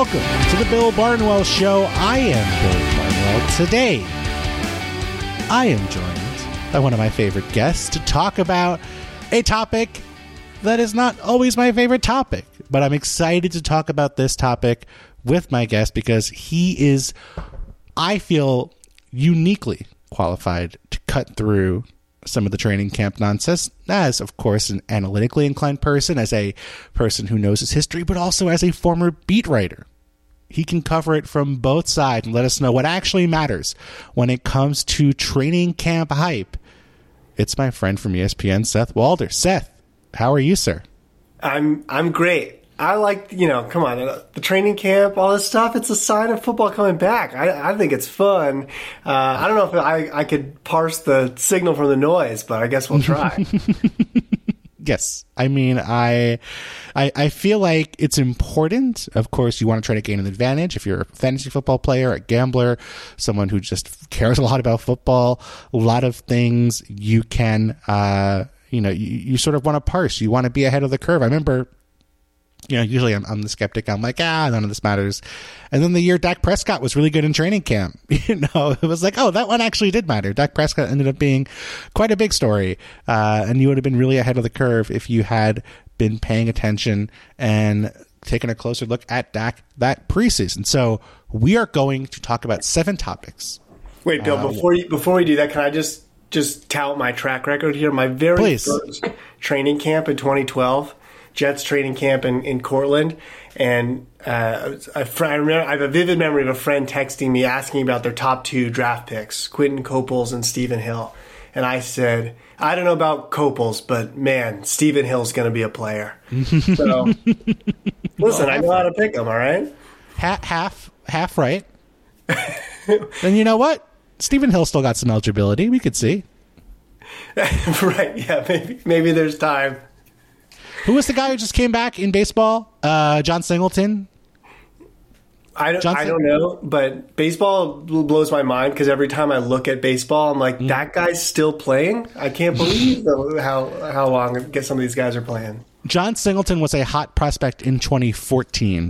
Welcome to the Bill Barnwell Show. I am Bill Barnwell. Today, I am joined by one of my favorite guests to talk about a topic that is not always my favorite topic, but I'm excited to talk about this topic with my guest because he is, I feel, uniquely qualified to cut through some of the training camp nonsense as, of course, an analytically inclined person, as a person who knows his history, but also as a former beat writer. He can cover it from both sides and let us know what actually matters when it comes to training camp hype. It's my friend from ESPN, Seth Walder. Seth, how are you, sir? I'm great. I like, come on, the training camp, all this stuff, it's a sign of football coming back. I think it's fun. I don't know if I could parse the signal from the noise, but I guess we'll try. Yes. I mean, I feel like it's important. Of course, you want to try to gain an advantage. If you're a fantasy football player, a gambler, someone who just cares a lot about football, a lot of things you can, you sort of want to parse. You want to be ahead of the curve. I remember, usually I'm the skeptic. I'm like, none of this matters. And then the year Dak Prescott was really good in training camp, it was like, oh, that one actually did matter. Dak Prescott ended up being quite a big story. And you would have been really ahead of the curve if you had been paying attention and taken a closer look at Dak that preseason. So we are going to talk about 7 topics. Wait, Bill, before we do that, can I just tout my track record here? My very first training camp in 2012, Jets training camp in Cortland, and I have a vivid memory of a friend texting me asking about their top 2 draft picks, Quentin Coples and Stephen Hill. And I said, I don't know about Coples, but man, Stephen Hill's going to be a player. So, listen, I know how to pick them, all right? Half right. And you know what? Stephen Hill still got some eligibility. We could see. Right, yeah, maybe there's time. Who was the guy who just came back in baseball? John Singleton? I don't know, but baseball blows my mind because every time I look at baseball, I'm like, that guy's still playing? I can't believe how long some of these guys are playing. John Singleton was a hot prospect in 2014.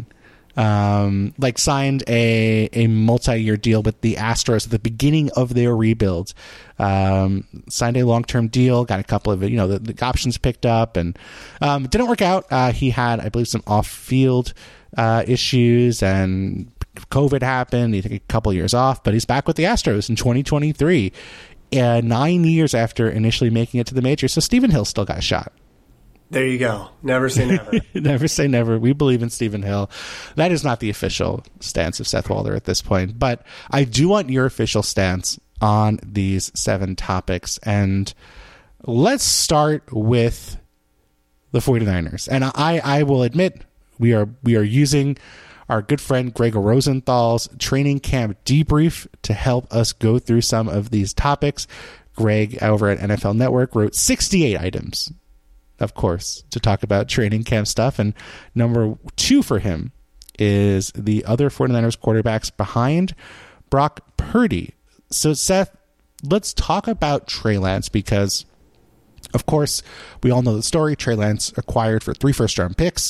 Signed a multi-year deal with the Astros at the beginning of their rebuild. Signed a long-term deal, got a couple of the options picked up, and it didn't work out. He had, I believe, some off-field issues, and COVID happened. He took a couple years off, but he's back with the Astros in 2023, 9 years after initially making it to the majors. So Stephen Hill still got a shot. There you go. Never say never. Never say never. We believe in Stephen Hill. That is not the official stance of Seth Walder at this point, but I do want your official stance on these 7 topics. And let's start with the 49ers. And I will admit we are using our good friend Greg Rosenthal's training camp debrief to help us go through some of these topics. Greg over at NFL Network wrote 68 items, of course, to talk about training camp stuff. And number 2 for him is the other 49ers quarterbacks behind Brock Purdy. So, Seth, let's talk about Trey Lance because, of course, we all know the story. Trey Lance acquired for 3 first-round picks,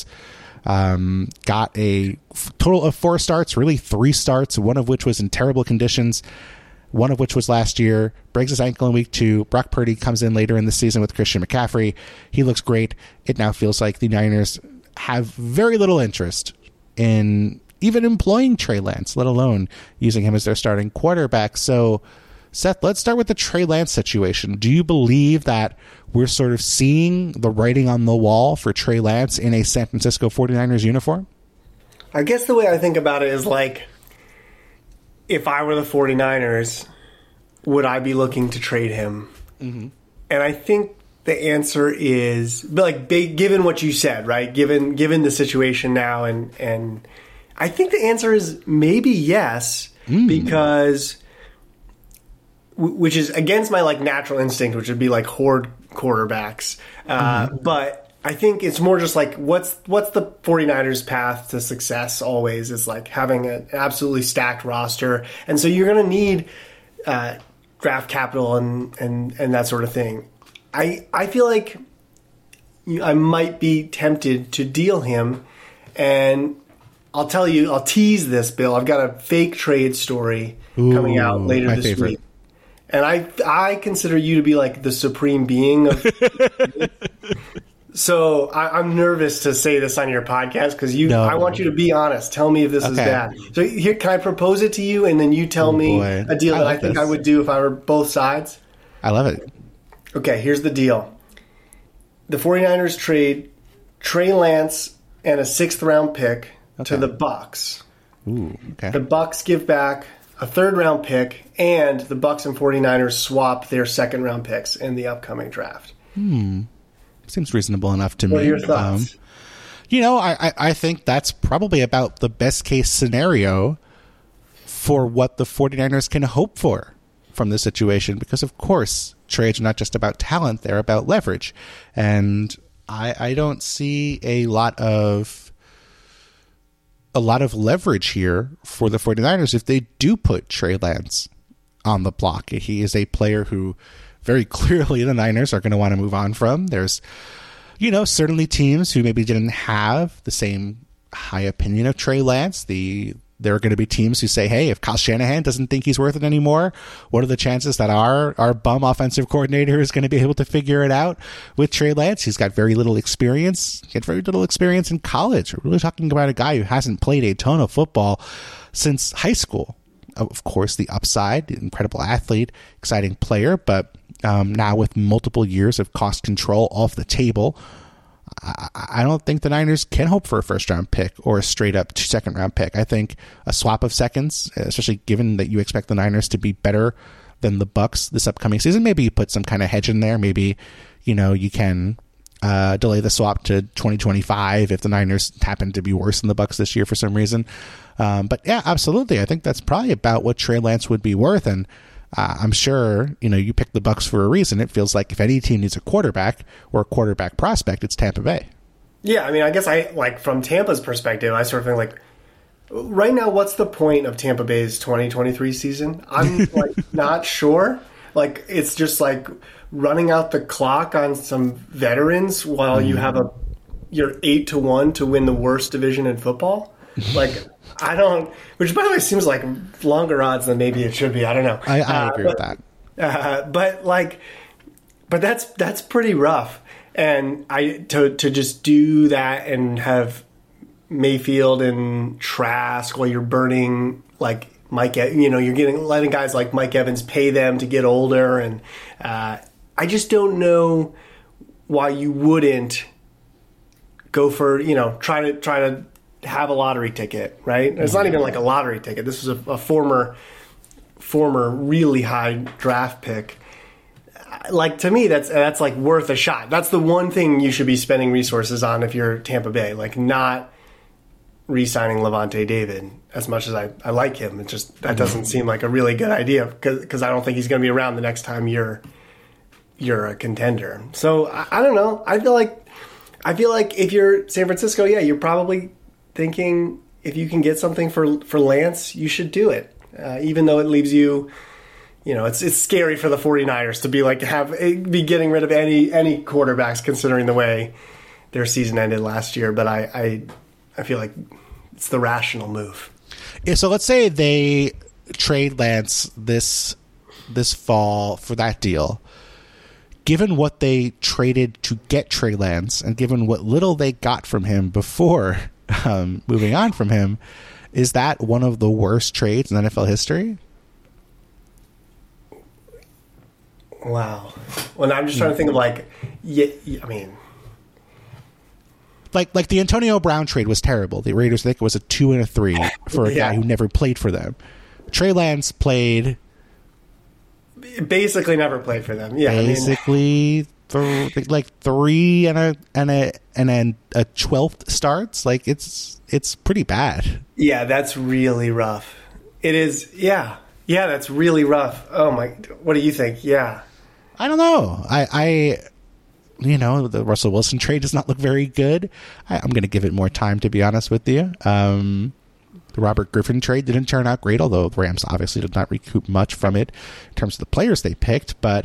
got a total of 4 starts, really 3 starts, one of which was in terrible conditions, one of which was last year, breaks his ankle in week 2. Brock Purdy comes in later in the season with Christian McCaffrey. He looks great. It now feels like the Niners have very little interest in even employing Trey Lance, let alone using him as their starting quarterback. So, Seth, let's start with the Trey Lance situation. Do you believe that we're sort of seeing the writing on the wall for Trey Lance in a San Francisco 49ers uniform? I guess the way I think about it is like, if I were the 49ers, would I be looking to trade him? Mm-hmm. And I think the answer is, given what you said, right? Given the situation now, and I think the answer is maybe yes, because, which is against my natural instinct, which would be hoard quarterbacks. But I think it's more just what's the 49ers path to success always is having an absolutely stacked roster. And so you're going to need draft capital and that sort of thing. I feel like I might be tempted to deal him, and I'll tell you, I'll tease this, Bill. I've got a fake trade story coming out later this week. And I consider you to be like the supreme being of So I'm nervous to say this on your podcast because I want you to be honest. Tell me if this is bad. So here, can I propose it to you, and then you tell me a deal that I think I would do if I were both sides? I love it. Okay, here's the deal. The 49ers trade Trey Lance and a 6th-round pick to the Bucs. Ooh, okay. The Bucs give back a 3rd-round pick, and the Bucs and 49ers swap their 2nd-round picks in the upcoming draft. Seems reasonable enough to me. What are your thoughts? I think that's probably about the best case scenario for what the 49ers can hope for from this situation, because of course trades are not just about talent, they're about leverage. And I don't see a lot of leverage here for the 49ers if they do put Trey Lance on the block. He is a player who very clearly the Niners are going to want to move on from. There's, certainly teams who maybe didn't have the same high opinion of Trey Lance. There are going to be teams who say, hey, if Kyle Shanahan doesn't think he's worth it anymore, what are the chances that our bum offensive coordinator is going to be able to figure it out with Trey Lance? He's got very little experience. He had very little experience in college. We're really talking about a guy who hasn't played a ton of football since high school. Of course, the upside, incredible athlete, exciting player, but now with multiple years of cost control off the table, I don't think the Niners can hope for a 1st-round pick or a straight-up 2nd-round pick. I think a swap of seconds, especially given that you expect the Niners to be better than the Bucs this upcoming season, maybe you put some kind of hedge in there. Maybe, you can delay the swap to 2025 if the Niners happen to be worse than the Bucs this year for some reason. But yeah, absolutely. I think that's probably about what Trey Lance would be worth. And I'm sure, you picked the Bucs for a reason. It feels like if any team needs a quarterback or a quarterback prospect, it's Tampa Bay. Yeah, I mean, I guess from Tampa's perspective, I sort of think right now, what's the point of Tampa Bay's 2023 season? I'm not sure. It's just running out the clock on some veterans while you have you're 8-1 to win the worst division in football. I don't, which by the way seems like longer odds than maybe it should be. I don't know. I agree with that. But that's pretty rough. And to just do that and have Mayfield and Trask while you're burning Mike, you're letting guys like Mike Evans pay them to get older, and I just don't know why you wouldn't go for try to have a lottery ticket, right? It's not even like a lottery ticket. This was a former really high draft pick. To me, that's worth a shot. That's the one thing you should be spending resources on if you're Tampa Bay, not re-signing Levante David. As much as I like him, it just that doesn't seem like a really good idea because I don't think he's going to be around the next time you're a contender. So I don't know. I feel like if you're San Francisco, you're probably thinking if you can get something for Lance, you should do it. Even though it leaves you, it's scary for the 49ers to be getting rid of any quarterbacks considering the way their season ended last year. But I feel like it's the rational move. Yeah, so let's say they trade Lance this fall for that deal. Given what they traded to get Trey Lance and given what little they got from him before moving on from him, is that one of the worst trades in NFL history? Wow. Well, I'm just trying to think of like the Antonio Brown trade was terrible. The Raiders think it was a 2 and a 3 for a guy who never played for them. Trey Lance basically never played for them. Yeah, basically like 3 and a 12th starts. It's pretty bad. Yeah, that's really rough. It is. Yeah, that's really rough. Oh my! What do you think? Yeah, I don't know. The Russell Wilson trade does not look very good. I'm going to give it more time, to be honest with you. The Robert Griffin trade didn't turn out great, although the Rams obviously did not recoup much from it in terms of the players they picked. But,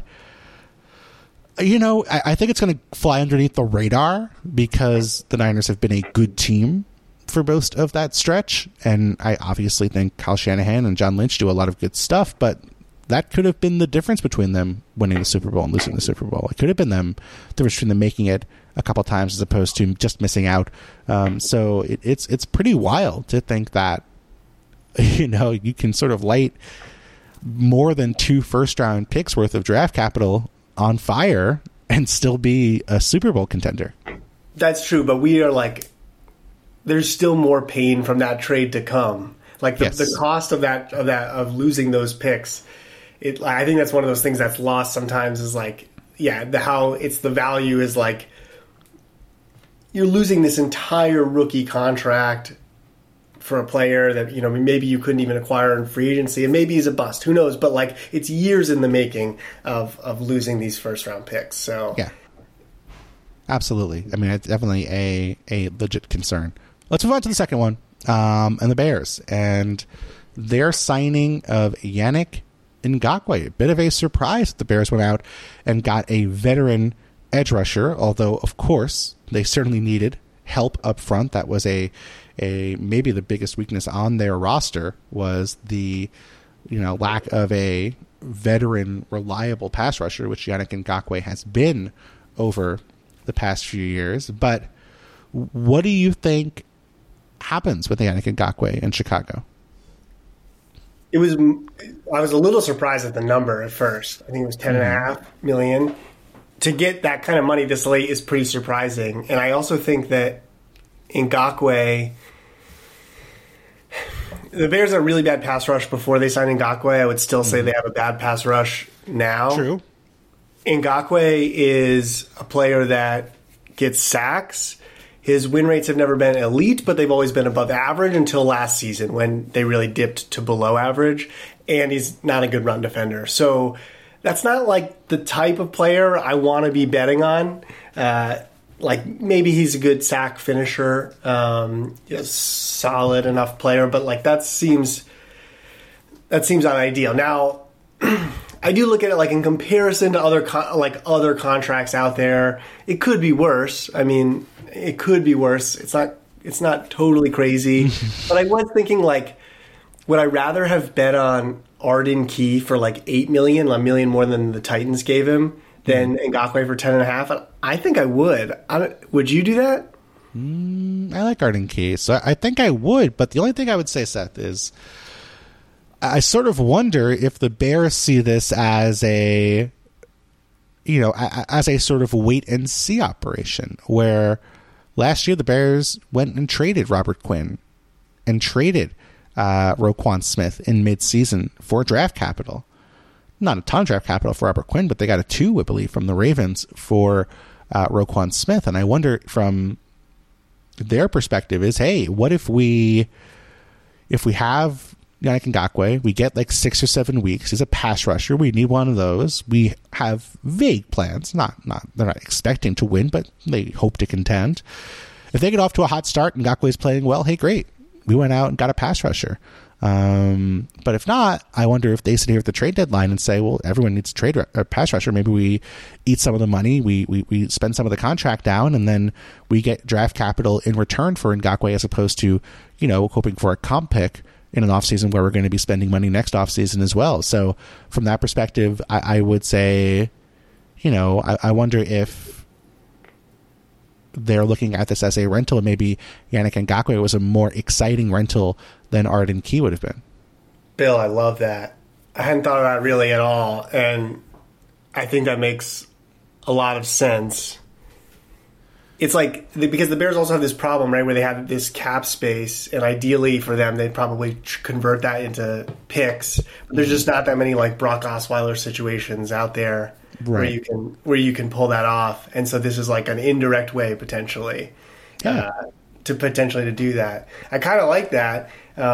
I think it's going to fly underneath the radar because the Niners have been a good team for most of that stretch. And I obviously think Kyle Shanahan and John Lynch do a lot of good stuff, but that could have been the difference between them winning the Super Bowl and losing the Super Bowl. It could have been the difference between them making it a couple times as opposed to just missing out. So it's pretty wild to think that, you can sort of light more than 2 first-round picks worth of draft capital on fire and still be a Super Bowl contender. That's true, but we are there's still more pain from that trade to come. The cost of losing those picks. I think that's one of those things that's lost sometimes is how it's the value is you're losing this entire rookie contract for a player that, maybe you couldn't even acquire in free agency, and maybe he's a bust. Who knows? But it's years in the making of losing these first round picks. So yeah, absolutely. I mean, it's definitely a legit concern. Let's move on to the second one, and the Bears and their signing of Yannick Ngakoue. A bit of a surprise. The Bears went out and got a veteran edge rusher, although of course they certainly needed help up front. That was a maybe the biggest weakness on their roster was the lack of a veteran reliable pass rusher, which Yannick Ngakoue has been over the past few years. But what do you think happens with Yannick Ngakoue in Chicago? I was a little surprised at the number at first. I think it was $10.5 million. To get that kind of money this late is pretty surprising. And I also think that Ngakoue, the Bears had a really bad pass rush before they signed Ngakoue. I would still say they have a bad pass rush now. True. Ngakoue is a player that gets sacks. His win rates have never been elite, but they've always been above average until last season when they really dipped to below average. And he's not a good run defender. So that's not the type of player I want to be betting on. Maybe he's a good sack finisher, solid enough player, but that seems unideal. Now, I do look at it in comparison to other contracts out there. It could be worse. I mean, it could be worse. It's not totally crazy, but I was thinking would I rather have bet on Arden Key for $8 million, $1 million more than the Titans gave him, than Ngakoue for $10.5? I think I would. Would you do that? I like Arden Key, so I think I would. But the only thing I would say, Seth, is I sort of wonder if the Bears see this as a sort of wait and see operation, where last year the Bears went and traded Robert Quinn and traded Roquan Smith in midseason for draft capital. Not a ton of draft capital for Robert Quinn, but they got a 2, I believe, from the Ravens for Roquan Smith. And I wonder from their perspective is, hey, what if we have Yannick Ngakoue, we get 6 or 7 weeks. He's a pass rusher. We need one of those. We have vague plans. They're not expecting to win, but they hope to contend. If they get off to a hot start and Ngakoue's playing well, hey, great. We went out and got a pass rusher. But if not, I wonder if they sit here at the trade deadline and say, well, everyone needs a pass rusher. Maybe we eat some of the money, we spend some of the contract down, and then we get draft capital in return for Ngakoue as opposed to, hoping for a comp pick in an offseason where we're going to be spending money next offseason as well. So from that perspective, I would say, I wonder if they're looking at this as a rental, and maybe Yannick Ngakoue was a more exciting rental than Arden Key would have been. Bill, I love that. I hadn't thought about it really at all, and I think that makes a lot of sense. It's because the Bears also have this problem, right, where they have this cap space, and ideally for them, they'd probably convert that into picks. But there's just not that many Brock Osweiler situations out there. Right. where you can pull that off, and so this is an indirect way potentially to do that. I kind of like that.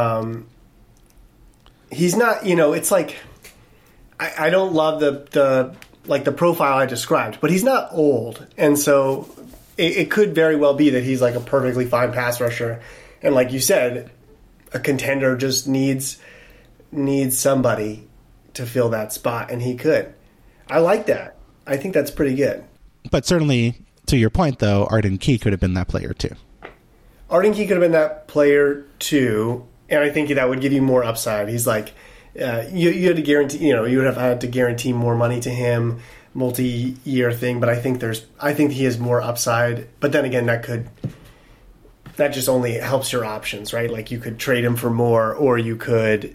He's not, it's I don't love the profile I described, but he's not old, and so it could very well be that he's a perfectly fine pass rusher, and like you said, a contender just needs somebody to fill that spot, and he could. I like that. I think that's pretty good. But certainly, to your point, though, Arden Key could have been that player, too. Arden Key could have been that player too, and I think that would give you more upside. He's like, you had to guarantee, you would have had to guarantee more money to him, multi-year thing. But I think he has more upside. But then again, that just only helps your options, right? Like you could trade him for more, or you could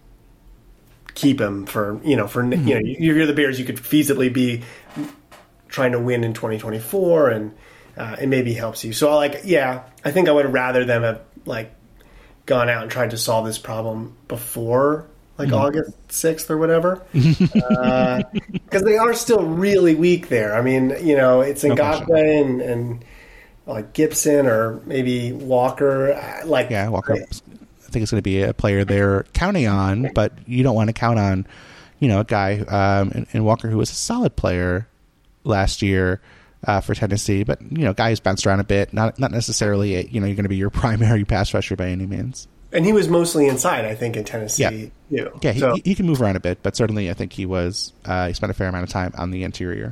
keep him for you're the Bears. You could feasibly be trying to win in 2024, and it maybe helps you. So I think I would rather them have like gone out and tried to solve this problem before August 6th or whatever, because they are still really weak there. I mean, it's Ngakoue and like Gibson or maybe Walker. Walker. I think it's going to be a player they're counting on, but you don't want to count on, a guy in Walker who was a solid player last year for Tennessee, but guy who's bounced around a bit, not necessarily you're going to be your primary pass rusher by any means. And he was mostly inside, I think, in Tennessee. Yeah, he can move around a bit, but certainly I think he spent a fair amount of time on the interior.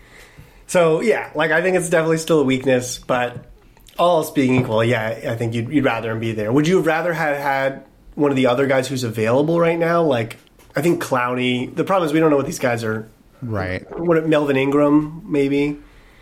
So I think it's definitely still a weakness, but all else being equal, I think you'd rather him be there. Would you have rather had one of the other guys who's available right now? Like, I think Clowney. The problem is we don't know what these guys are. Right. What, Melvin Ingram, maybe?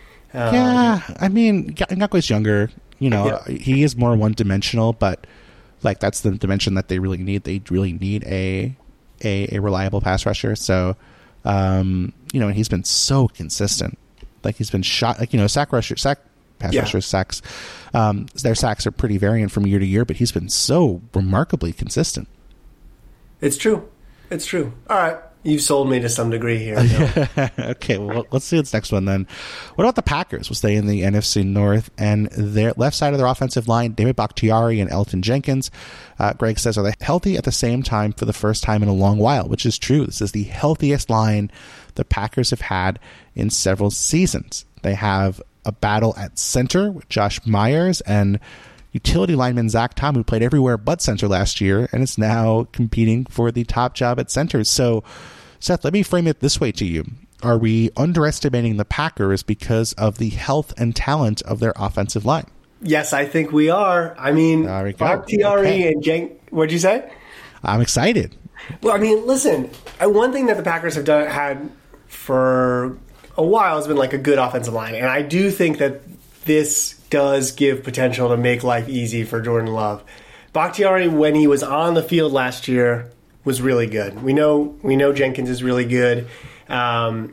I mean, Ngakoue's younger. He is more one-dimensional, but that's the dimension that they really need. They really need a reliable pass rusher. So, and he's been so consistent. Like he's been shot. Pass rushers sacks. Their sacks are pretty variant from year to year, but he's been so remarkably consistent. It's true. All right. You've sold me to some degree here. Okay, well, let's see this next one then. What about the Packers? We'll stay in the NFC North, and their left side of their offensive line, David Bakhtiari and Elton Jenkins. Greg says, are they healthy at the same time for the first time in a long while? Which is true. This is the healthiest line the Packers have had in several seasons. They have a battle at center with Josh Myers and utility lineman Zach Tom, who played everywhere but center last year and is now competing for the top job at center. So, Seth, let me frame it this way to you. Are we underestimating the Packers because of the health and talent of their offensive line? Yes, I think we are. I mean, Bakhtiari and what'd you say? I'm excited. Well, I mean, listen, one thing that the Packers have had for a while has been like a good offensive line. And I do think that this does give potential to make life easy for Jordan Love. Bakhtiari, when he was on the field last year, was really good. We know Jenkins is really good. And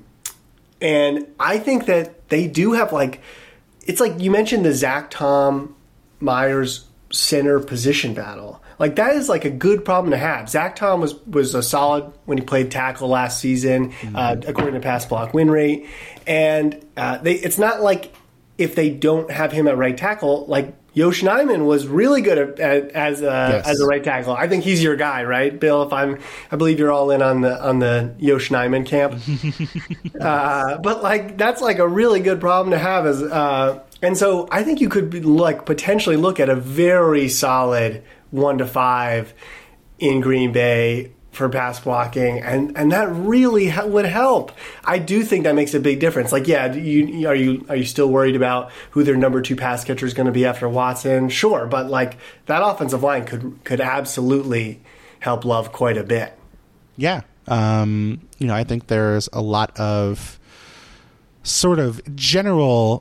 I think that they do have it's like you mentioned the Zach Tom Myers center position battle. Like that is like a good problem to have. Zach Tom was a solid when he played tackle last season, according to pass block win rate. And it's not like if they don't have him at right tackle, like Yosh Nijman was really good as a right tackle. I think he's your guy, right, Bill? I believe you're all in on the Yosh Nijman camp. But that's a really good problem to have and so I think you could potentially look at a very solid 1-5 in Green Bay for pass blocking, and that really would help. I do think that makes a big difference. Are you still worried about who their number 2 pass catcher is going to be after Watson? Sure, but that offensive line could absolutely help Love quite a bit. Yeah, I think there's a lot of sort of general,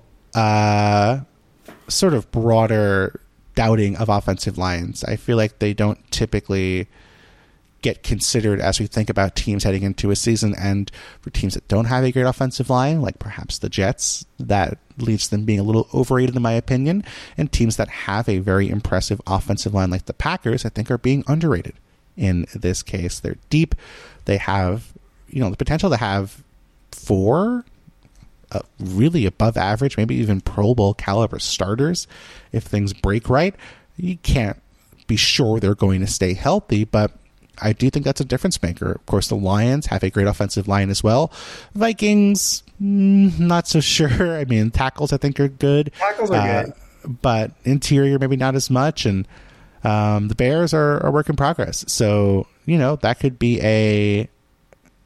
sort of broader doubting of offensive lines. I feel like they don't typically get considered as we think about teams heading into a season, and for teams that don't have a great offensive line, like perhaps the Jets, that leaves them being a little overrated in my opinion, and teams that have a very impressive offensive line like the Packers, I think, are being underrated in this case. They're deep. They have the potential to have 4 really above average, maybe even Pro Bowl caliber starters if things break right. You can't be sure they're going to stay healthy, but I do think that's a difference maker. Of course, the Lions have a great offensive line as well. Vikings, not so sure. I mean, tackles I think are good. Tackles are good. But interior maybe not as much. And the Bears are a work in progress. So, that could be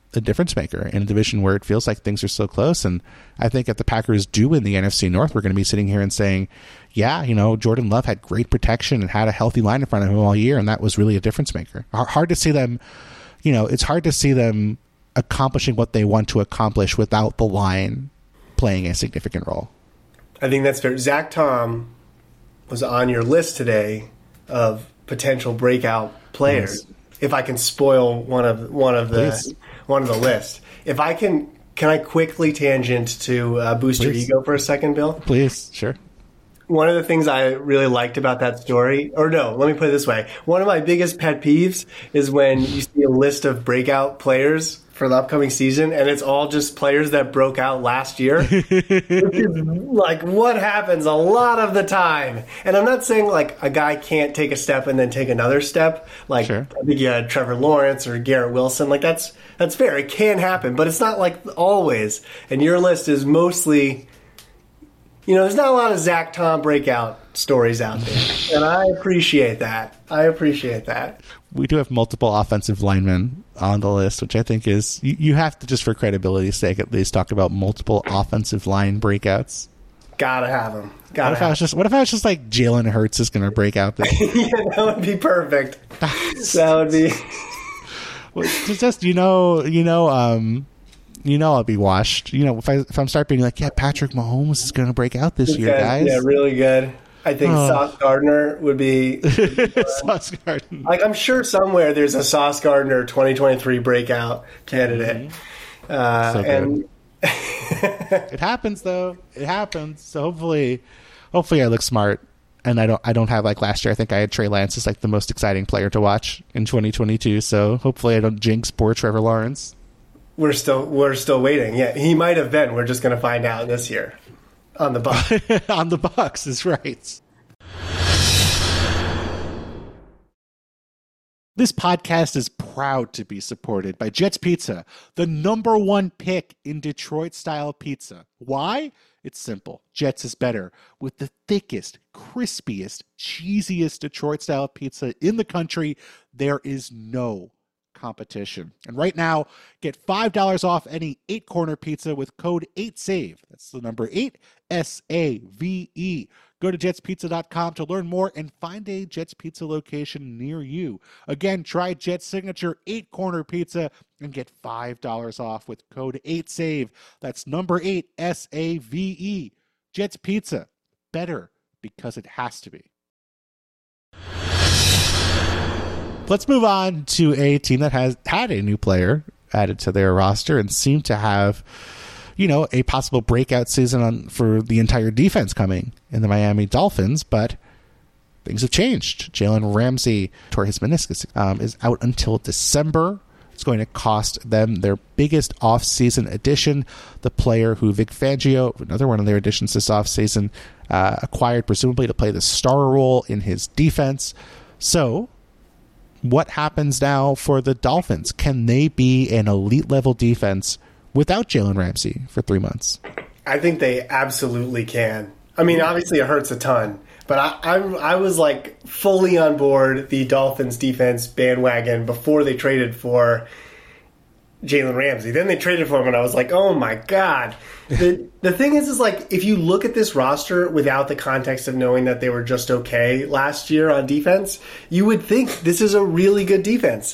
a difference maker in a division where it feels like things are so close. And I think if the Packers do win the NFC North, we're going to be sitting here and saying, yeah, Jordan Love had great protection and had a healthy line in front of him all year, and that was really a difference maker. Hard to see them, it's hard to see them accomplishing what they want to accomplish without the line playing a significant role. I think that's fair. Zach Tom was on your list today of potential breakout players. Yes. If I can spoil one of the list, if I can I quickly tangent to boost your ego for a second, Bill? Please, sure. One of the things I really liked about that story, or no, let me put it this way. One of my biggest pet peeves is when you see a list of breakout players for the upcoming season, and it's all just players that broke out last year. Which is like what happens a lot of the time. And I'm not saying like a guy can't take a step and then take another step. Like sure. I think you had Trevor Lawrence or Garrett Wilson. Like that's fair. It can happen, but it's not like always. And your list is mostly, there's not a lot of Zach Tom breakout stories out there. And I appreciate that. We do have multiple offensive linemen on the list, which I think is, you have to, just for credibility's sake, at least talk about multiple offensive line breakouts. Gotta have them. What if I was just like Jalen Hurts is going to break out this? Yeah, that would be perfect. That would be. Well, just I'll be washed. If I'm start being like, yeah, Patrick Mahomes is going to break out this year, guys. Yeah, really good. I think Sauce Gardner would be Sauce Gardner. Like I'm sure somewhere there's a Sauce Gardner 2023 breakout candidate. So and it happens though. It happens. So hopefully I look smart. And I don't have like last year. I think I had Trey Lance as like the most exciting player to watch in 2022. So hopefully I don't jinx poor Trevor Lawrence. We're still waiting. Yeah, he might have been. We're just going to find out this year on the Bucs. On the Bucs is right. This podcast is proud to be supported by Jets Pizza, the #1 pick in Detroit-style pizza. Why? It's simple. Jets is better. With the thickest, crispiest, cheesiest Detroit-style pizza in the country, there is no competition. And right now, get $5 off any 8-corner pizza with code 8SAVE. That's the number 8, SAVE. Go to jetspizza.com to learn more and find a Jets Pizza location near you. Again, try Jet's signature 8-corner pizza and get $5 off with code 8SAVE. That's number 8, SAVE. Jets Pizza. Better because it has to be. Let's move on to a team that has had a new player added to their roster and seemed to have, a possible breakout season for the entire defense coming in the Miami Dolphins, but things have changed. Jalen Ramsey tore his meniscus, is out until December. It's going to cost them their biggest offseason addition, the player who Vic Fangio, another one of their additions this offseason, acquired presumably to play the star role in his defense. So what happens now for the Dolphins? Can they be an elite level defense without Jalen Ramsey for 3 months? I think they absolutely can. I mean, obviously it hurts a ton, but I was like fully on board the Dolphins defense bandwagon before they traded for Jalen Ramsey. Then they traded for him, and I was like, oh my God. The thing is like, if you look at this roster without the context of knowing that they were just okay last year on defense, you would think this is a really good defense.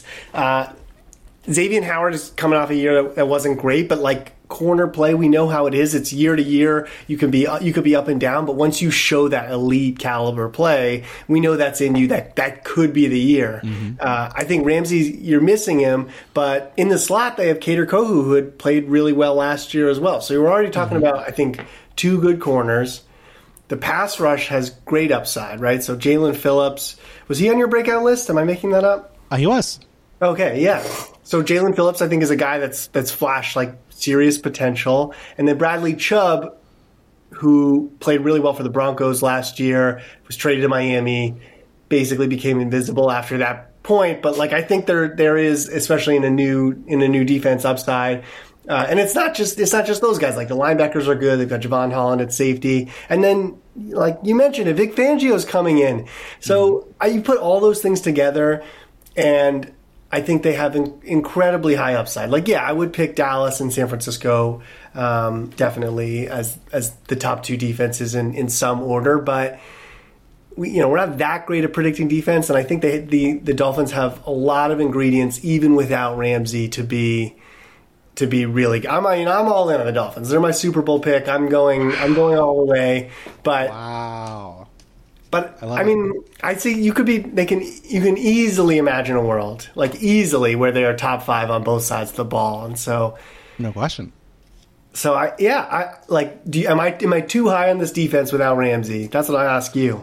Xavier Howard is coming off a year that wasn't great, but like corner play, we know how it is. It's year to year. You could be up and down, but once you show that elite caliber play, we know that's in you. That could be the year. Mm-hmm. I think Ramsey, you're missing him, but in the slot they have Kader Kohou, who had played really well last year as well. So we're already talking about, I think, 2 good corners. The pass rush has great upside, right? So Jalen Phillips, was he on your breakout list? Am I making that up? He was. Okay, yeah. So Jalen Phillips, I think, is a guy that's flashed like serious potential. And then Bradley Chubb, who played really well for the Broncos last year, was traded to Miami, basically became invisible after that point. But like I think there is, especially in a new defense, upside. And it's not just those guys. Like the linebackers are good. They've got Javon Holland at safety, and then like you mentioned, Vic Fangio's coming in. So you put all those things together, and I think they have incredibly high upside. Like, yeah, I would pick Dallas and San Francisco definitely as the top two defenses in some order, but we're not that great at predicting defense, and I think the Dolphins have a lot of ingredients even without Ramsey to be really good. I'm all in on the Dolphins. They're my Super Bowl pick. I'm going all the way. But wow. But I mean, I'd say you can easily imagine a world, like easily, where they are top 5 on both sides of the ball, and so no question. So am I too high on this defense without Ramsey? That's what I ask you.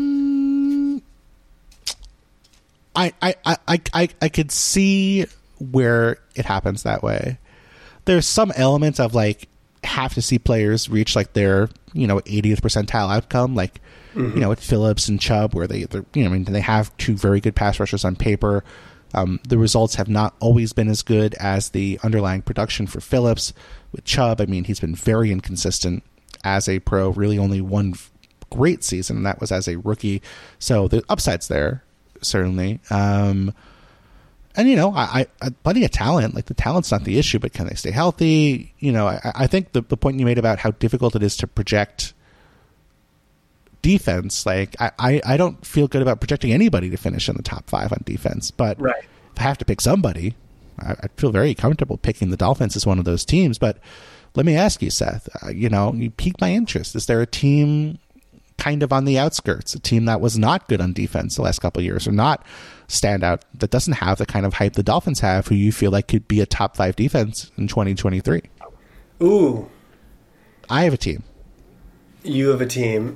I could see where it happens that way. There's some elements of like have to see players reach like their 80th percentile outcome, like with Phillips and Chubb, where they have two very good pass rushers on paper. The results have not always been as good as the underlying production for Phillips. With Chubb, I mean, he's been very inconsistent as a pro. Really, only one great season, and that was as a rookie. So the upside's there, certainly. And I plenty of talent. Like the talent's not the issue, but can they stay healthy? I think the point you made about how difficult it is to project defense, like I don't feel good about projecting anybody to finish in the top 5 on defense. But right. If I have to pick somebody, I feel very comfortable picking the Dolphins as one of those teams. But let me ask you, Seth, you piqued my interest. Is there a team kind of on the outskirts, a team that was not good on defense the last couple of years or not standout, that doesn't have the kind of hype the Dolphins have, who you feel like could be a top 5 defense in 2023? Ooh. I have a team. You have a team.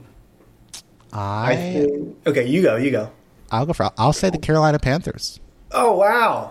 Okay, you go. I'll say the Carolina Panthers. Oh, wow.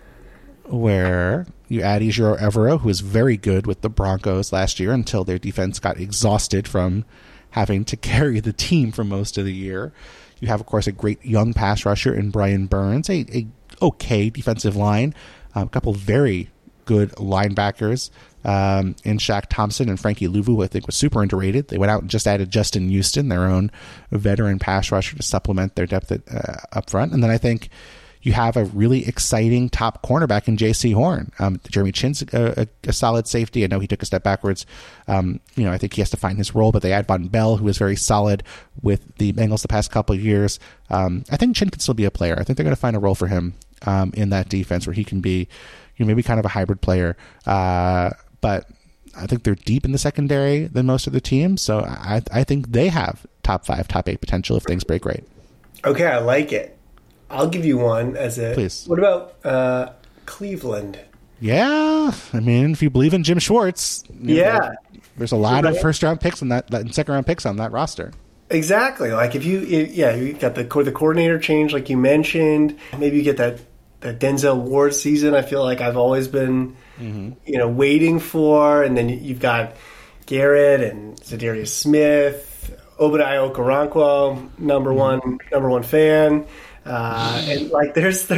Where you add Ejiro Evero, who was very good with the Broncos last year until their defense got exhausted from having to carry the team for most of the year. You have, of course, a great young pass rusher in Brian Burns, a okay defensive line, a couple very good linebackers in Shaq Thompson and Frankie Louvu, who I think was super underrated. They went out and just added Justin Houston, their own veteran pass rusher, to supplement their depth up front. And then I think you have a really exciting top cornerback in J.C. Horn. Jeremy Chin's a solid safety. I know he took a step backwards. I think he has to find his role, but they add Von Bell, who was very solid with the Bengals the past couple of years. I think Chin can still be a player. I think they're going to find a role for him in that defense where he can be maybe kind of a hybrid player. But I think they're deep in the secondary than most of the teams. So I think they have top 5, top 8 potential if things break right. Okay, I like it. I'll give you one as a... Please. What about Cleveland? Yeah. I mean, if you believe in Jim Schwartz... There's a lot of first-round picks and second-round picks on that roster. Exactly. Like if you got the coordinator change like you mentioned. Maybe you get that Denzel Ward season I feel like I've always been waiting for. And then you've got Garrett and Zadarius Smith, Obadiah Okoronkwo, number one fan. And like there's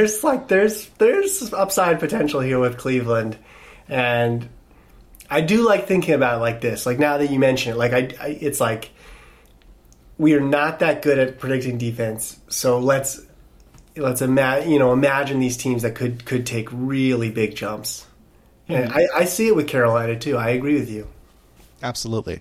upside potential here with Cleveland, and I do like thinking about it like this. Like now that you mention it, like it's like we are not that good at predicting defense. So let's imagine these teams that could take really big jumps. And I see it with Carolina too. I agree with you. Absolutely.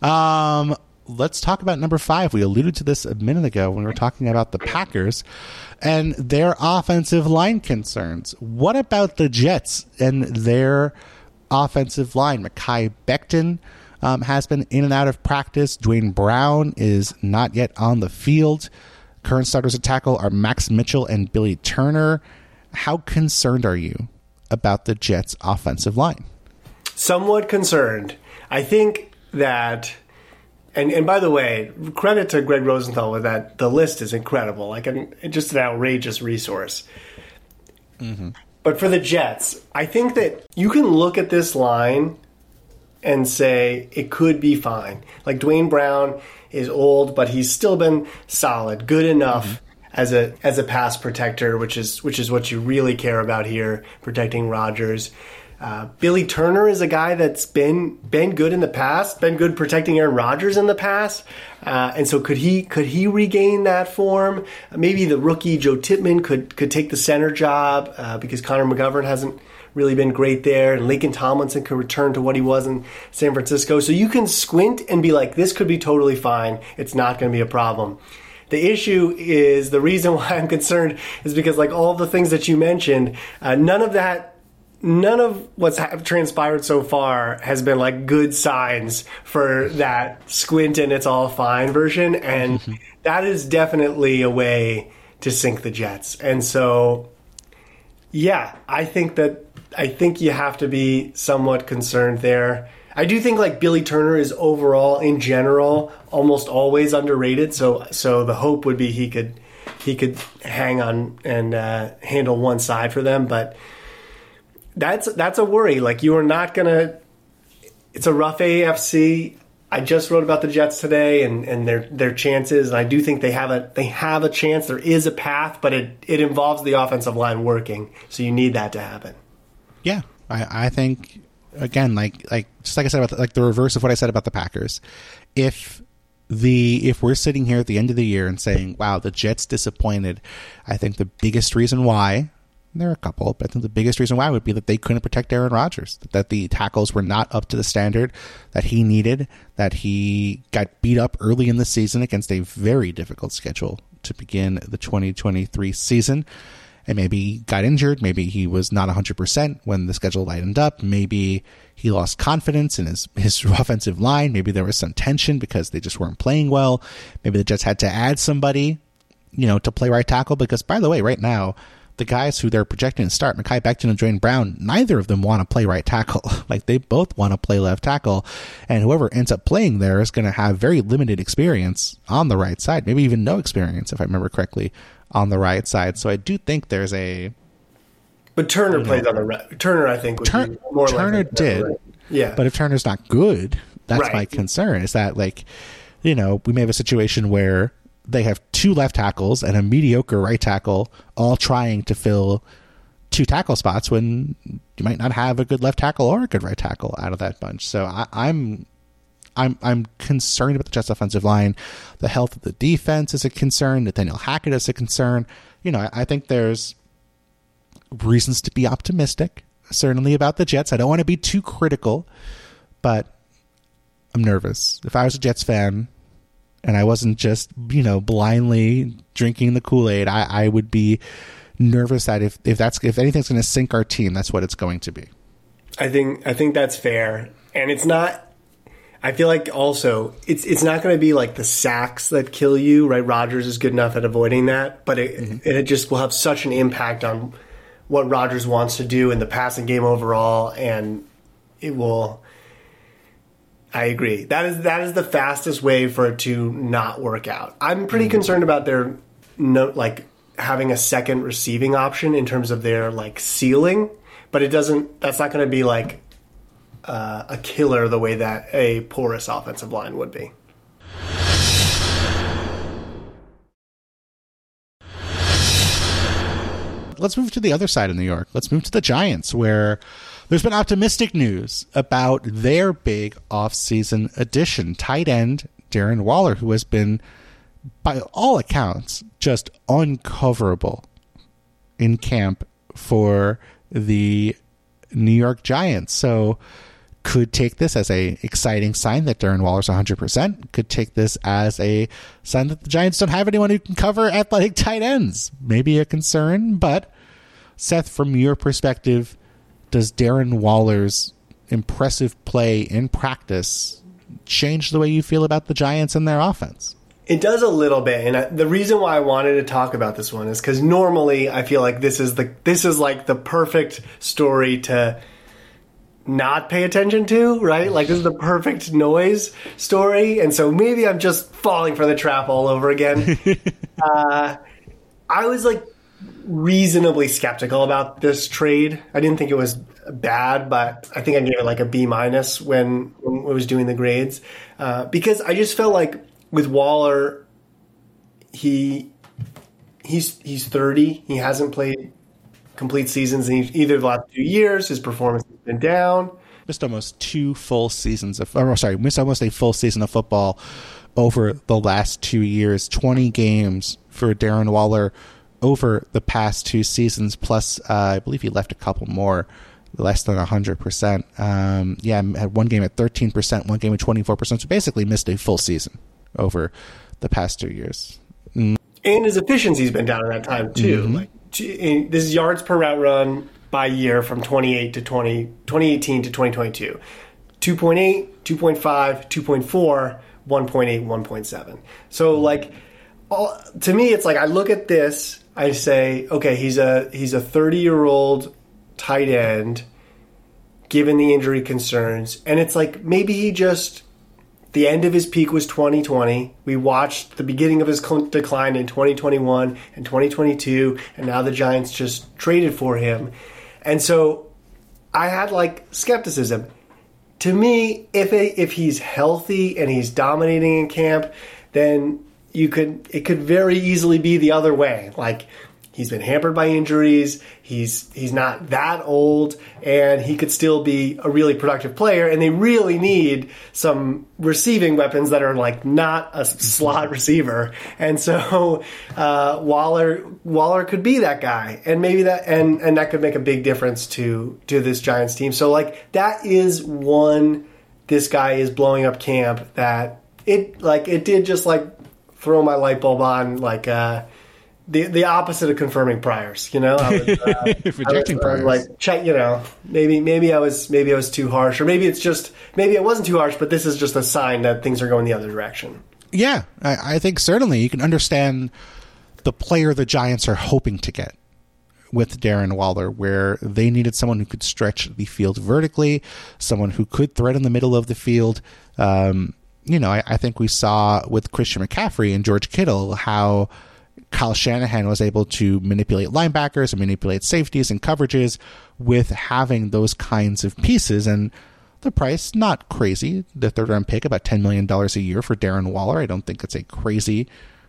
Let's talk about number 5. We alluded to this a minute ago when we were talking about the Packers and their offensive line concerns. What about the Jets and their offensive line? Mekhi Becton has been in and out of practice. Dwayne Brown is not yet on the field. Current starters at tackle are Max Mitchell and Billy Turner. How concerned are you about the Jets' offensive line? Somewhat concerned. I think that... And by the way, credit to Greg Rosenthal with that. The list is incredible, like just an outrageous resource. Mm-hmm. But for the Jets, I think that you can look at this line and say it could be fine. Like Dwayne Brown is old, but he's still been solid, good enough as a pass protector, which is what you really care about here, protecting Rodgers. Billy Turner is a guy that's been good in the past, been good protecting Aaron Rodgers in the past, and so could he regain that form? Maybe the rookie Joe Tippmann could take the center job because Connor McGovern hasn't really been great there, and Laken Tomlinson could return to what he was in San Francisco. So you can squint and be like, this could be totally fine. It's not going to be a problem. The issue is, the reason why I'm concerned is because, like all the things that you mentioned, none of what's transpired so far has been like good signs for that squint and it's all fine version. And that is definitely a way to sink the Jets. And so, yeah, I think you have to be somewhat concerned there. I do think like Billy Turner is overall, in general, almost always underrated. So the hope would be he could hang on and handle one side for them. But that's a worry. Like, you are not gonna. It's a rough AFC. I just wrote about the Jets today and their chances, and I do think they have a chance. There is a path, but it involves the offensive line working. So you need that to happen. Yeah, I think, again, like just like I said about like the reverse of what I said about the Packers. If we're sitting here at the end of the year and saying, wow, the Jets disappointed, I think the biggest reason why, there are a couple, but I think the biggest reason why would be that they couldn't protect Aaron Rodgers, that the tackles were not up to the standard that he needed, that he got beat up early in the season against a very difficult schedule to begin the 2023 season. And maybe he got injured. Maybe he was not 100% when the schedule lightened up. Maybe he lost confidence in his offensive line. Maybe there was some tension because they just weren't playing well. Maybe the Jets had to add somebody, to play right tackle. Because, by the way, right now, the guys who they're projecting to start, Mekhi Becton and Dwayne Brown, neither of them want to play right tackle. Like, they both want to play left tackle. And whoever ends up playing there is going to have very limited experience on the right side. Maybe even no experience, if I remember correctly, on the right side. So I do think there's a... But Turner plays on the right. Turner, I think, would be more Turner did. Right. Yeah. But if Turner's not good, that's right. My concern. Is that, like, we may have a situation where they have two left tackles and a mediocre right tackle all trying to fill two tackle spots when you might not have a good left tackle or a good right tackle out of that bunch. So I'm concerned about the Jets' offensive line. The health of the defense is a concern. Nathaniel Hackett is a concern. I think there's reasons to be optimistic, certainly, about the Jets. I don't want to be too critical, but I'm nervous. If I was a Jets fan and I wasn't just, blindly drinking the Kool-Aid, I would be nervous that if anything's going to sink our team, that's what it's going to be. I think that's fair. And it's not... I feel like also it's not going to be like the sacks that kill you, right? Rodgers is good enough at avoiding that, but it just will have such an impact on what Rodgers wants to do in the passing game overall, and it will. I agree. That is the fastest way for it to not work out. I'm pretty concerned about their having a second receiving option in terms of their ceiling, but that's not going to be like a killer the way that a porous offensive line would be. Let's move to the other side of New York. Let's move to the Giants, where there's been optimistic news about their big offseason addition, tight end Darren Waller, who has been, by all accounts, just uncoverable in camp for the New York Giants. So could take this as a exciting sign that Darren Waller's 100%. Could take this as a sign that the Giants don't have anyone who can cover athletic tight ends. Maybe a concern, but Seth, from your perspective, does Darren Waller's impressive play in practice change the way you feel about the Giants and their offense? It does a little bit, and the reason why I wanted to talk about this one is because normally I feel like this is like the perfect story to not pay attention to, right? Like, this is the perfect noise story, and so maybe I'm just falling for the trap all over again. I was reasonably skeptical about this trade. I didn't think it was bad, but I think I gave it a B- when I was doing the grades, because I just felt like with Waller, he's 30. He hasn't played complete seasons in either of the last 2 years. His performance is been down. Missed almost 2 full seasons missed almost a full season of football over the last 2 years. 20 games for Darren Waller over the past 2 seasons. Plus, I believe he left a couple more, less than 100%. Had one game at 13%, one game at 24%. So basically missed a full season over the past 2 years. And his efficiency's been down in that time too. Mm-hmm. This is yards per route run by year from 2018 to 2022. 2.8, 2.5, 2.4, 1.8, 1.7. So to me, it's like I look at this, I say, okay, he's a 30-year-old tight end, given the injury concerns, and it's like maybe he just the end of his peak was 2020. We watched the beginning of his decline in 2021 and 2022, and now the Giants just traded for him. And so I had skepticism. To me, if he's healthy and he's dominating in camp, then it could very easily be the other way. He's been hampered by injuries. He's not that old, and he could still be a really productive player. And they really need some receiving weapons that are not a slot receiver. And so Waller could be that guy, and maybe that and that could make a big difference to this Giants team. So that is one. This guy is blowing up camp. That it did just throw my light bulb on the opposite of confirming priors, I was rejecting priors. Maybe I was too harsh, or maybe I wasn't too harsh, but this is just a sign that things are going the other direction. Yeah, I think certainly you can understand the player the Giants are hoping to get with Darren Waller, where they needed someone who could stretch the field vertically, someone who could thread in the middle of the field. I think we saw with Christian McCaffrey and George Kittle how Kyle Shanahan was able to manipulate linebackers and manipulate safeties and coverages with having those kinds of pieces. And the price, not crazy. The third round pick, about $10 million a year for Darren Waller. I don't think it's a crazy,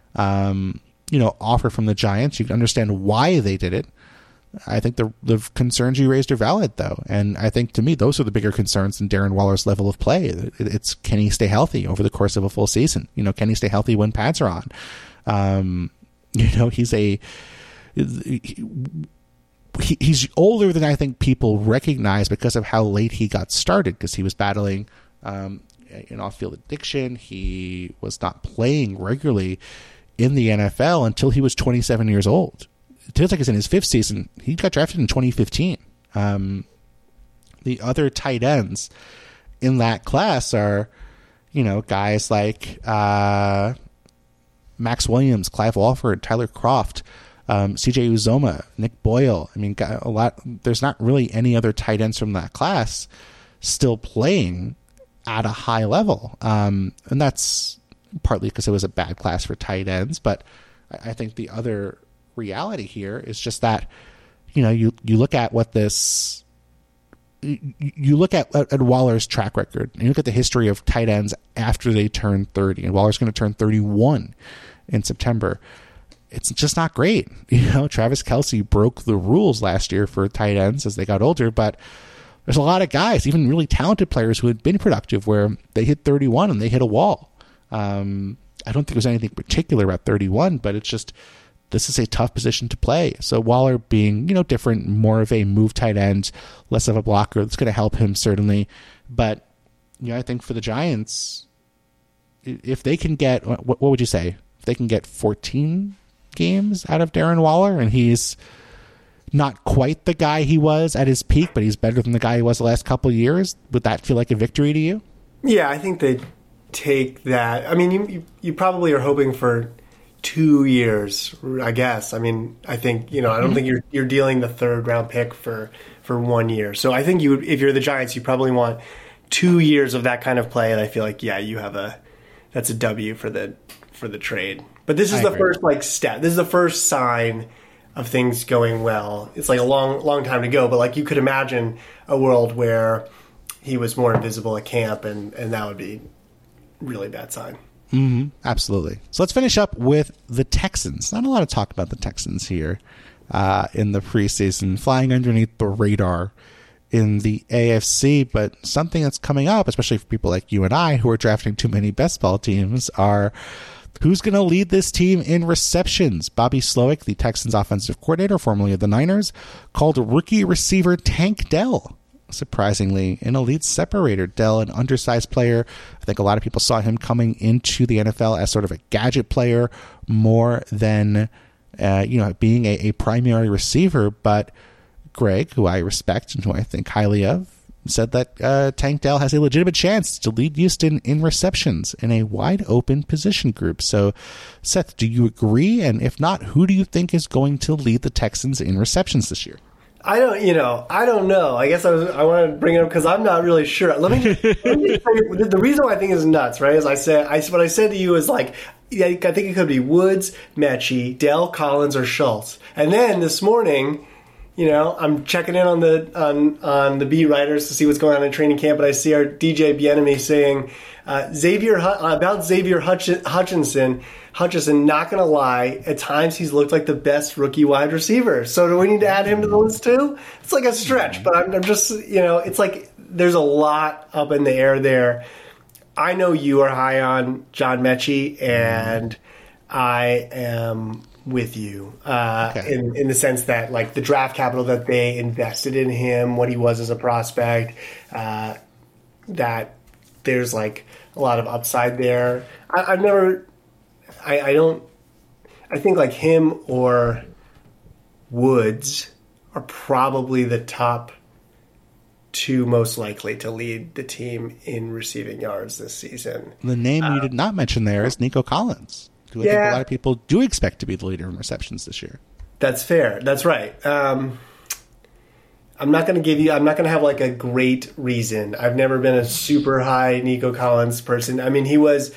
offer from the Giants. You can understand why they did it. I think the concerns you raised are valid, though. And I think, to me, those are the bigger concerns than Darren Waller's level of play. It's, can he stay healthy over the course of a full season? Can he stay healthy when pads are on? He's older than I think people recognize because of how late he got started, because he was battling an off-field addiction. He was not playing regularly in the NFL until he was 27 years old. It feels like he's in his 5th season. He got drafted in 2015. The other tight ends in that class are, guys like Max Williams, Clive Walford, Tyler Kroft, CJ Uzoma, Nick Boyle. I mean, there's not really any other tight ends from that class still playing at a high level. And that's partly because it was a bad class for tight ends. But I think the other reality here is just that, you look at what this, you look at Waller's track record, and you look at the history of tight ends after they turn 30, and Waller's going to turn 31 in September. It's just not great. Travis Kelce broke the rules last year for tight ends as they got older, but there's a lot of guys, even really talented players, who had been productive where they hit 31 and they hit a wall. I don't think there's anything particular about 31, but it's just, this is a tough position to play. So Waller being, different, more of a move tight end, less of a blocker, that's going to help him certainly. But, I think for the Giants, if they can get, what would you say? If they can get 14 games out of Darren Waller, and he's not quite the guy he was at his peak, but he's better than the guy he was the last couple of years, would that feel like a victory to you? Yeah, I think they take that. I mean, you probably are hoping for 2 years, I guess. I mean, I think, I don't think you're dealing the third round pick for 1 year. So I think if you're the Giants, you probably want 2 years of that kind of play. And I feel like, that's a W for the trade. But this is the first step. This is the first sign of things going well. It's a long time to go, but you could imagine a world where he was more invisible at camp, and that would be really bad sign. Mm-hmm. Absolutely. So let's finish up with the Texans. Not a lot of talk about the Texans here in the preseason, flying underneath the radar in the AFC, but something that's coming up, especially for people like you and I who are drafting too many best ball teams, are who's going to lead this team in receptions. Bobby Slowick, the Texans offensive coordinator, formerly of the Niners, called rookie receiver Tank Dell, surprisingly, an elite separator. Dell, an undersized player. I think a lot of people saw him coming into the NFL as sort of a gadget player more than being a primary receiver. But Greg, who I respect and who I think highly of, said that Tank Dell has a legitimate chance to lead Houston in receptions in a wide open position group. So, Seth, do you agree? And if not, who do you think is going to lead the Texans in receptions this year? I don't know. I guess I want to bring it up because I'm not really sure. Let me the reason why I think it's nuts, right? Is what I said to you is like, yeah, I think it could be Woods, Mechie, Dell, Collins, or Schultz. And then this morning, I'm checking in on the beat writers to see what's going on in training camp, but I see our DJ Bieniemy saying Xavier Hutchinson, not going to lie, at times he's looked like the best rookie wide receiver. So do we need to add him to the list too? It's like a stretch, but I'm just, it's like there's a lot up in the air there. I know you are high on John Mechie, and I am with you in the sense that, like, the draft capital that they invested in him, what he was as a prospect, that there's like a lot of upside there. I think like him or Woods are probably the top two most likely to lead the team in receiving yards this season. The name you did not mention there is Nico Collins, who I think a lot of people do expect to be the leader in receptions this year. That's fair. That's right. I'm not going to have like a great reason. I've never been a super high Nico Collins person. I mean, he was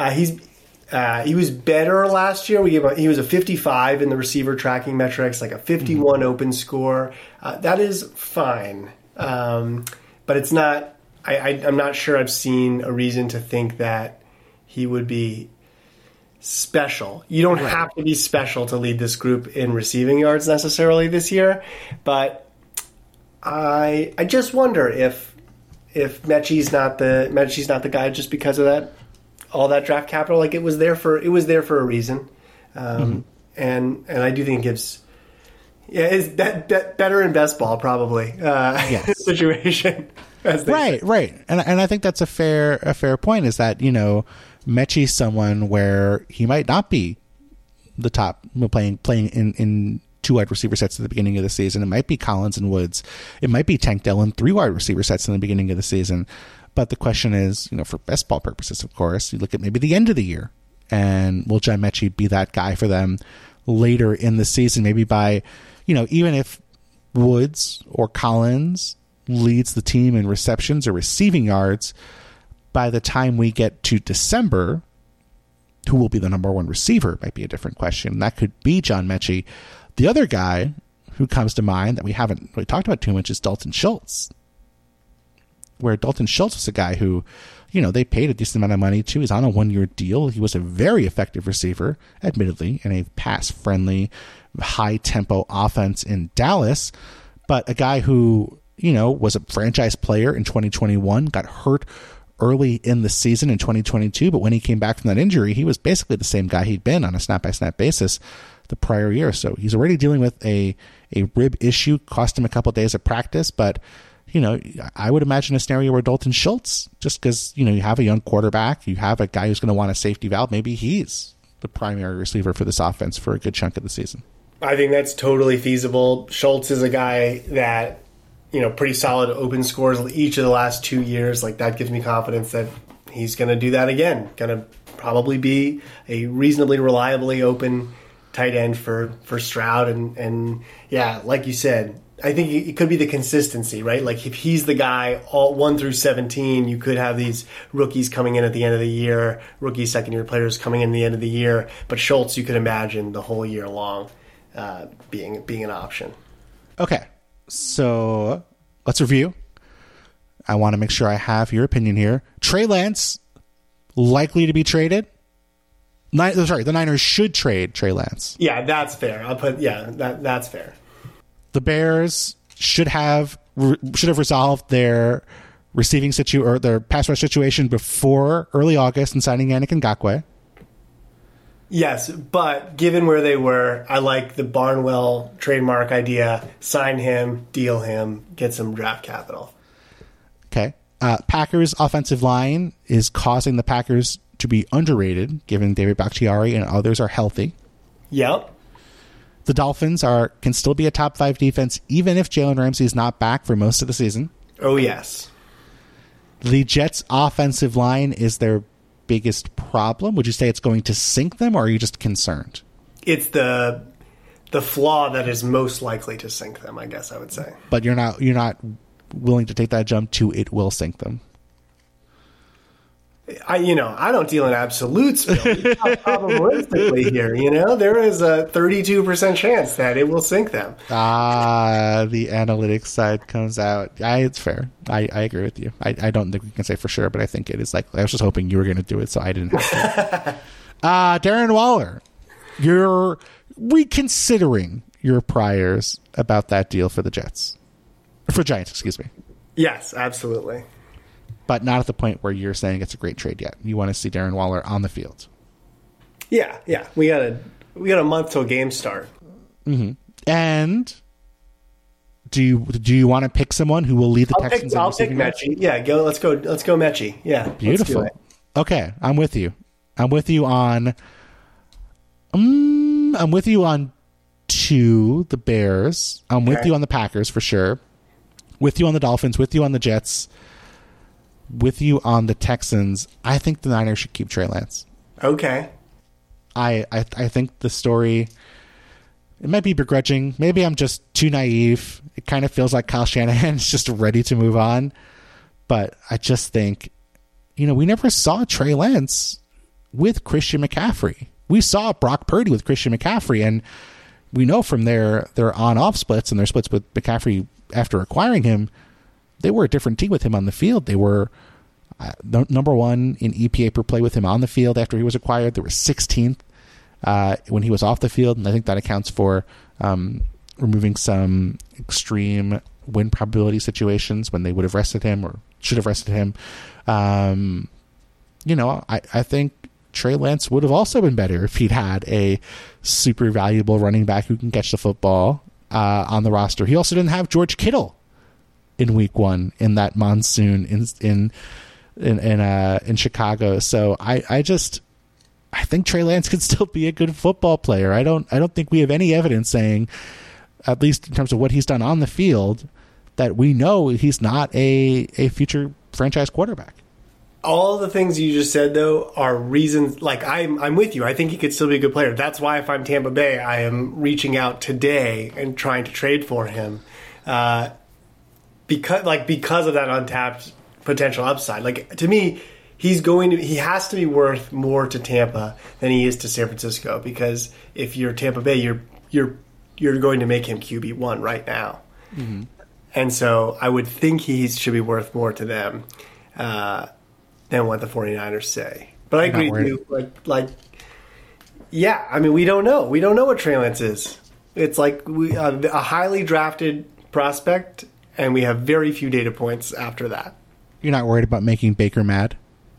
better last year. He was a 55 in the receiver tracking metrics, like a 51 open score. That is fine. But it's not, I'm not sure I've seen a reason to think that he would be special. You don't have to be special to lead this group in receiving yards necessarily this year, but I just wonder if Mechie's not the guy just because of that, all that draft capital. Like, it was there for a reason. And I do think it gives, is that better in best ball probably situation. Right. And I think that's a fair point, is that, Mechie's someone where he might not be the top playing in two wide receiver sets at the beginning of the season. It might be Collins and Woods. It might be Tank Dell in three wide receiver sets in the beginning of the season. But the question is, for best ball purposes, of course, you look at maybe the end of the year, and will John Mechie be that guy for them later in the season? Maybe by, even if Woods or Collins leads the team in receptions or receiving yards, by the time we get to December, who will be the number one receiver might be a different question. That could be John Mechie. The other guy who comes to mind that we haven't really talked about too much is Dalton Schultz, where Dalton Schultz was a guy who, they paid a decent amount of money to. He's on a one-year deal. He was a very effective receiver, admittedly, in a pass-friendly, high-tempo offense in Dallas, but a guy who, was a franchise player in 2021, got hurt early in the season in 2022, but when he came back from that injury, he was basically the same guy he'd been on a snap-by-snap basis the prior year. So he's already dealing with a rib issue, cost him a couple of days of practice, but I would imagine a scenario where Dalton Schultz, just because, you have a young quarterback, you have a guy who's going to want a safety valve, maybe he's the primary receiver for this offense for a good chunk of the season. I think that's totally feasible. Schultz is a guy that, pretty solid open scores each of the last 2 years. Like, that gives me confidence that he's going to do that again. Going to probably be a reasonably reliably open tight end for Stroud. And yeah, like you said, I think it could be the consistency, right? Like, if he's the guy all 1 through 17, you could have these rookies coming in at the end of the year, rookie second-year players coming in at the end of the year. But Schultz, you could imagine the whole year long being an option. Okay, so let's review. I want to make sure I have your opinion here. Trey Lance, likely to be traded? The Niners should trade Trey Lance. Yeah, that's fair. That's fair. The Bears should have should have resolved their receiving or their pass rush situation before early August and signing Yannick Ngakoue. Yes, but given where they were, I like the Barnwell trademark idea. Sign him, deal him, get some draft capital. Okay. Packers offensive line is causing the Packers to be underrated, given David Bakhtiari and others are healthy. Yep. The Dolphins can still be a top 5 defense, even if Jalen Ramsey is not back for most of the season. Oh, yes. The Jets offensive line is their biggest problem. Would you say it's going to sink them, or are you just concerned? It's the flaw that is most likely to sink them, I guess I would say. But you're not willing to take that jump to it will sink them. I don't deal in absolutes, Bill. Probabilistically here, there is a 32% chance that it will sink them. The analytics side comes out. It's fair. I agree with you. I don't think we can say for sure, but I think it is likely. I was just hoping you were going to do it, so I didn't have to. Darren Waller, you're reconsidering your priors about that deal for the Giants, excuse me. Yes, absolutely. But not at the point where you're saying it's a great trade yet. You want to see Darren Waller on the field. Yeah. We got a month till games start. Mm-hmm. And do you want to pick someone who will lead the Texans? I'll pick Mechie. Yeah, let's go Mechie. Yeah, beautiful. Okay, I'm with you. I'm with you on 2, the Bears. I'm with you on the Packers for sure. With you on the Dolphins. With you on the Jets. With you on the Texans. I think the Niners should keep Trey Lance. Okay. I think the story, it might be begrudging. Maybe I'm just too naive. It kind of feels like Kyle Shanahan is just ready to move on. But I just think, we never saw Trey Lance with Christian McCaffrey. We saw Brock Purdy with Christian McCaffrey, and we know from their on-off splits and their splits with McCaffrey after acquiring him, they were a different team with him on the field. They were number 1 in EPA per play with him on the field after he was acquired. They were 16th when he was off the field, and I think that accounts for removing some extreme win probability situations when they would have rested him or should have rested him. I think Trey Lance would have also been better if he'd had a super valuable running back who can catch the football on the roster. He also didn't have George Kittle in week 1 in that monsoon in Chicago. So I think Trey Lance could still be a good football player. I don't think we have any evidence saying, at least in terms of what he's done on the field, that we know he's not a future franchise quarterback. All the things you just said, though, are reasons. Like I'm with you. I think he could still be a good player. That's why, if I'm Tampa Bay, I am reaching out today and trying to trade for him, because of that untapped potential upside. Like, to me, he has to be worth more to Tampa than he is to San Francisco. Because if you're Tampa Bay, you're going to make him QB1 right now, and so I would think he should be worth more to them than what the 49ers say. But I agree with you. We don't know. We don't know what Trey Lance is. It's like a highly drafted prospect, and we have very few data points after that. You're not worried about making Baker mad?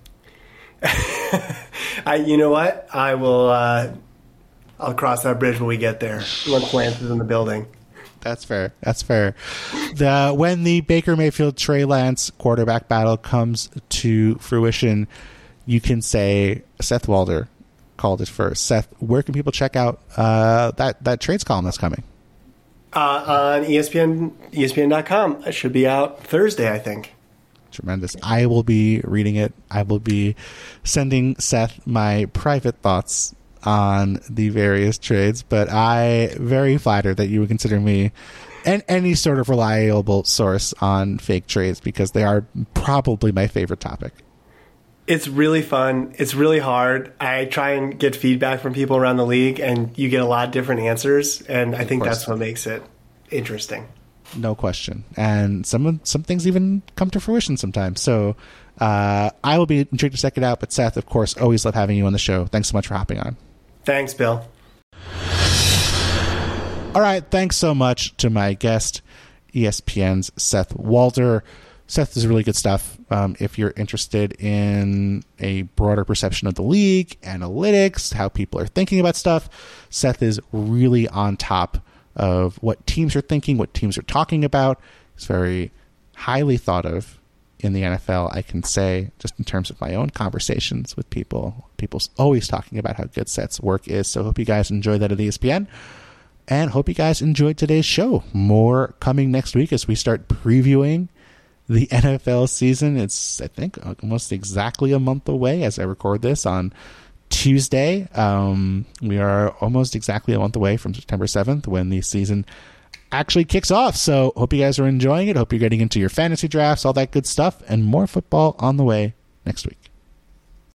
You know what? I will. I'll cross that bridge when we get there. Once Lance is in the building. That's fair. When the Baker Mayfield Trey Lance quarterback battle comes to fruition, you can say Seth Walder called it first. Seth, where can people check out that trades column that's coming? On ESPN.com. It should be out Thursday, I think. Tremendous. I will be reading it. I will be sending Seth my private thoughts on the various trades, but I very flattered that you would consider me any sort of reliable source on fake trades, because they are probably my favorite topic. It's really fun. It's really hard. I try and get feedback from people around the league, and you get a lot of different answers, and I think that's what makes it interesting. No question. And some things even come to fruition sometimes. So I will be intrigued to check it out. But Seth, of course, always love having you on the show. Thanks so much for hopping on. Thanks, Bill. All right. Thanks so much to my guest. ESPN's Seth Walder. Seth is really good stuff. If you're interested in a broader perception of the league, analytics, how people are thinking about stuff, Seth is really on top of what teams are thinking, what teams are talking about. He's very highly thought of in the NFL, I can say, just in terms of my own conversations with people. People's always talking about how good Seth's work is. So hope you guys enjoy that at ESPN. And hope you guys enjoyed today's show. More coming next week as we start previewing the NFL season. It's, I think, almost exactly a month away as I record this on Tuesday. We are almost exactly a month away from September 7th when the season actually kicks off. So hope you guys are enjoying it. Hope you're getting into your fantasy drafts, all that good stuff, and more football on the way next week.